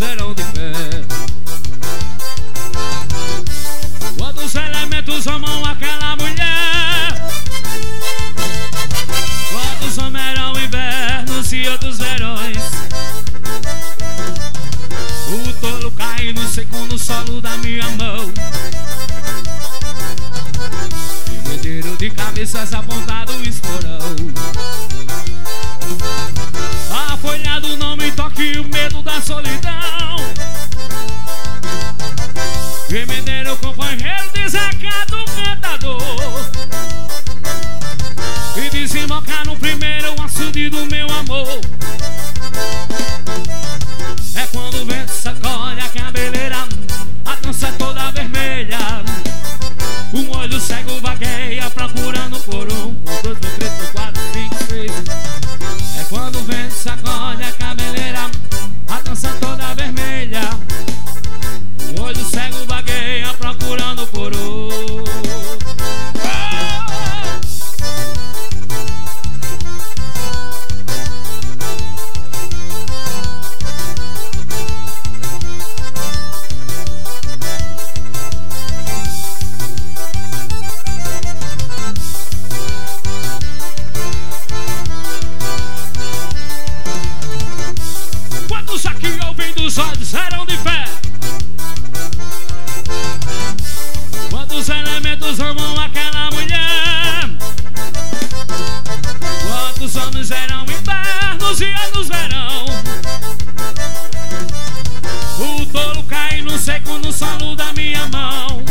eram de fé. Quantos elementos amam aquela mulher? Quantos homens eram invernos e outros verões? O tolo cai no seco no solo da minha mão. Remedeiro de cabeças apontado o esporão. Afolhado não me toque o medo da solidão. Remedeiro companheiro desacato cantador. E desembocar no primeiro açude do meu amor. É quando o vento sacode a cabeleira, a dança toda vermelha. Um olho cego vagueia procurando por um, por dois, por três, por quatro, cinco, seis. É quando o vento sacode a cabeleira, a dança toda vermelha. Um olho cego vagueia procurando por um. Quantos aqui ouvindo os olhos eram de fé? Quantos elementos amam aquela mulher? Quantos homens eram invernos e anos verão? O tolo cai no seco no solo da minha mão.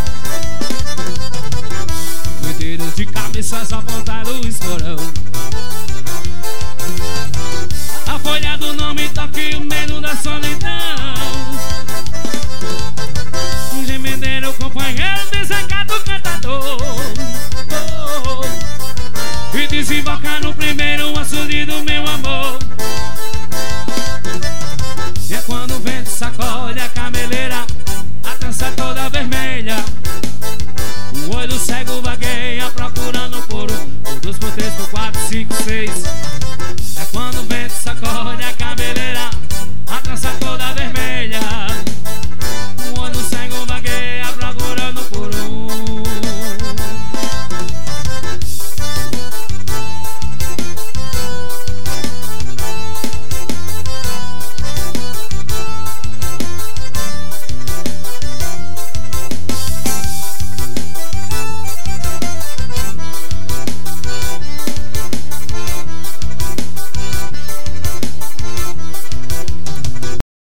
Medeiros de cabeças apontaram o esporão. Afolhado não me toque o medo da solidão. Remedeiro companheiro desacato cantador. E desembocar no primeiro açude do meu amor. E é quando o vento sacode